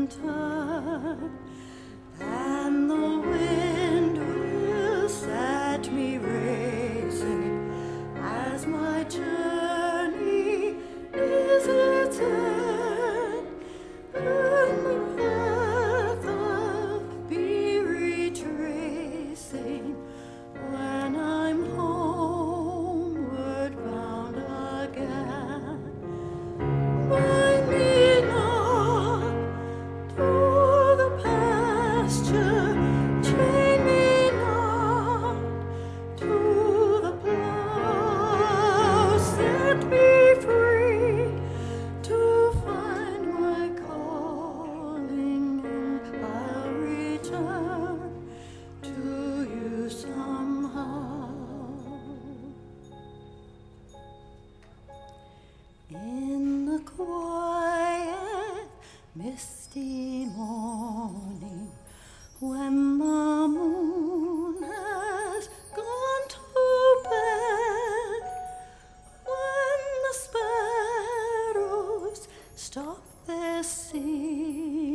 turn, and the wind will set me racing as my journey is its end, and the path I'll be retracing when I'm homeward bound again. Bind me not to the pasture, chain me not to the plough, set me free to find my calling, and I'll return to you somehow. In the quiet, misty morning, when the moon has gone to bed, when the sparrows stop their singing